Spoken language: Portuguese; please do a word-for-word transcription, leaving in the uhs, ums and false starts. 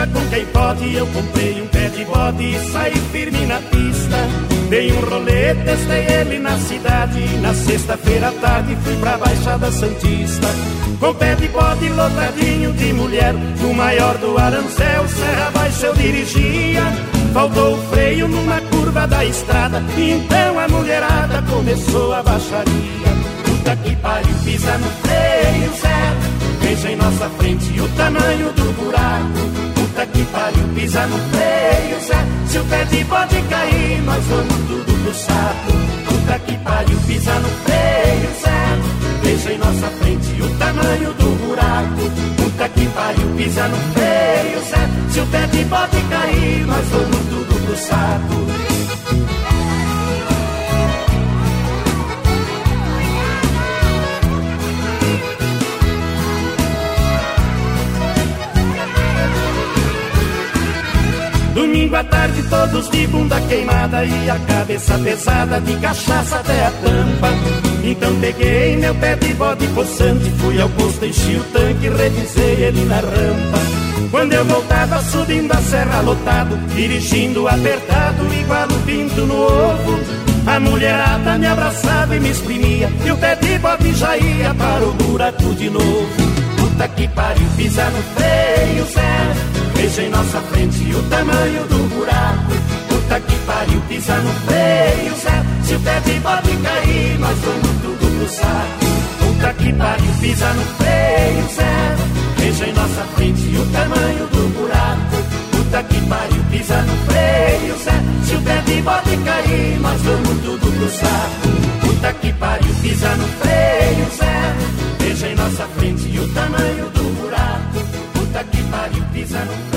briga com quem pode. Eu comprei um pé de bode e saí firme na pista. Dei um rolê, testei ele na cidade. Na sexta-feira à tarde fui pra Baixada Santista. Com pé de bode lotadinho de mulher, no maior do Arancel, serra abaixo eu dirigia. Faltou o freio numa curva da estrada, e então a mulherada começou a baixaria. Puta que pariu, pisa no freio, Zé, veja em nossa frente o tamanho do buraco. Puta que pariu, pisa no freio, Zé, se o pé de bode cair, nós vamos tudo pro saco. Puta que pariu, pisa no freio, Zé, veja em nossa frente o tamanho do buraco. Puta que pariu, pisa no freio, Zé, se o pé de bode cair, nós vamos tudo pro saco. Domingo à tarde todos de bunda queimada e a cabeça pesada de cachaça até a tampa. Então peguei meu pé de bode possante, fui ao posto, enchi o tanque, revisei ele na rampa. Quando eu voltava subindo a serra lotado, dirigindo apertado igual o pinto no ovo, a mulherada me abraçava e me exprimia, e o pé de bode já ia para o buraco de novo. Puta que pariu, pisa no freio, Zé, veja em nossa frente o tamanho do buraco. Puta que pariu, pisa no freio, Zé, se o pé de bode cair, nós vamos tudo pro saco. Puta que pariu, pisa no freio, Zé, veja em nossa frente o tamanho do buraco. Puta que pariu, pisa no freio, Zé, se o pé de bode cair, nós vamos tudo pro saco. Puta que pariu, pisa no freio, Zé, veja em nossa frente o tamanho do buraco. Puta que pariu, pisa no freio.